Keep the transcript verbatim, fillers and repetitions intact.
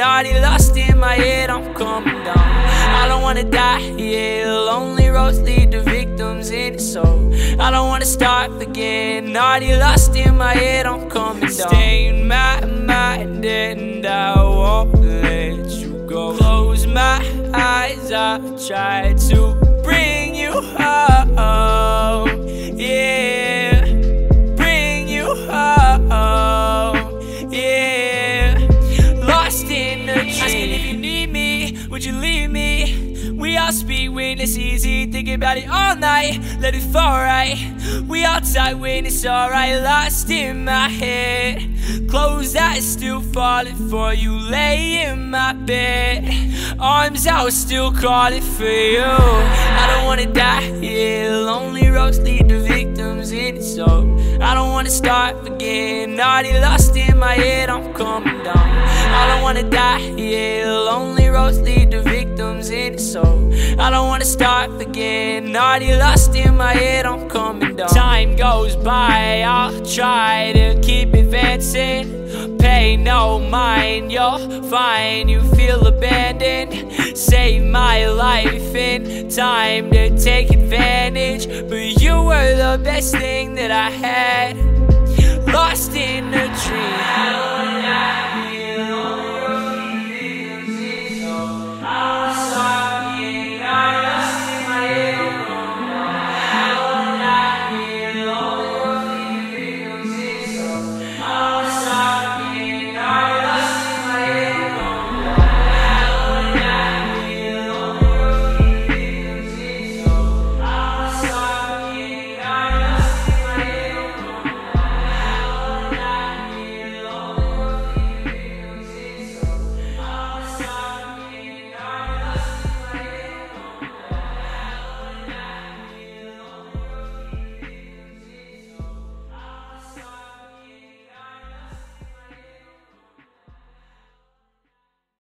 naughty, lost in my head, I'm coming down. I don't wanna die, yeah, lonely roads lead to victims in it, so I don't wanna start again. Naughty, lost in my head, I'm coming down. Stay in my mind and I won't let you go. Close my eyes, I try to bring you home, yeah, bring you home, yeah. Lost in a dream. Asking if you need me, would you leave me? We all speak when it's easy, thinking about it all night, let it fall right. We all tight when it's alright, lost in my head. Closed eyes, still falling for you, lay in my bed. Arms out, still calling for you. I don't wanna die, yeah, lonely roads lead to victims in it, so I don't wanna start again. Naughty, lost in my head, I'm coming down. I don't wanna die, yeah, lonely roads lead to victims in it, so I don't wanna start again. Naughty, lost in my head, I'm coming down. Time goes by, I'll try to keep advancing. Pay no mind, you're fine, you feel abandoned. Save my life in time to take advantage, but you were the best thing that I had. Lost in a dream.